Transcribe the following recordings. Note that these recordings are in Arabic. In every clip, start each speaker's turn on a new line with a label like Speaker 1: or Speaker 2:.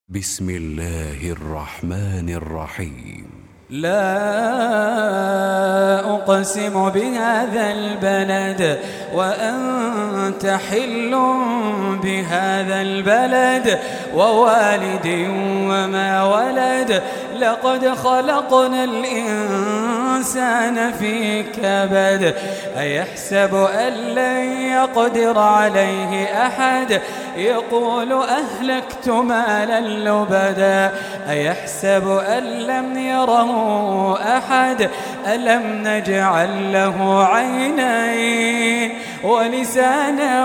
Speaker 1: بسم الله الرحمن الرحيم.
Speaker 2: لا أقسم بهذا البلد وأنت حل بهذا البلد ووالد وما ولد لقد خلقنا الإنسان في كبد أيحسب أن لن يقدر عليه أحد يقول أهلكت مالا لبدا أيحسب أن لم يره أحد ألم نجعل له عينين ولسانا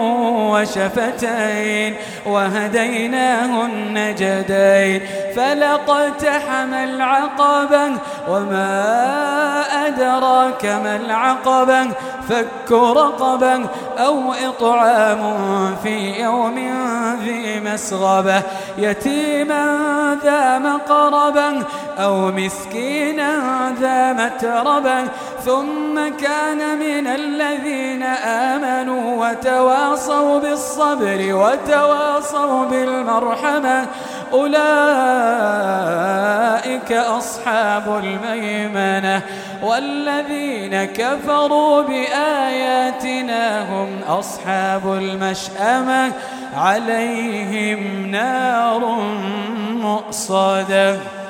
Speaker 2: وشفتين وهديناه النجدين فلاقتحم العقبة وما أدراك ما العقبة فك رقبة أو إطعام في يوم ذي مسغبة يتيما ذا مقربة أو مسكينا ذا متربة ثم كان من الذين آمنوا وتواصوا بالصبر وتواصوا بالمرحمة أولئك أصحاب الميمنة والذين كفروا بآياتنا هم أصحاب المشأمة عليهم نار مؤصدة.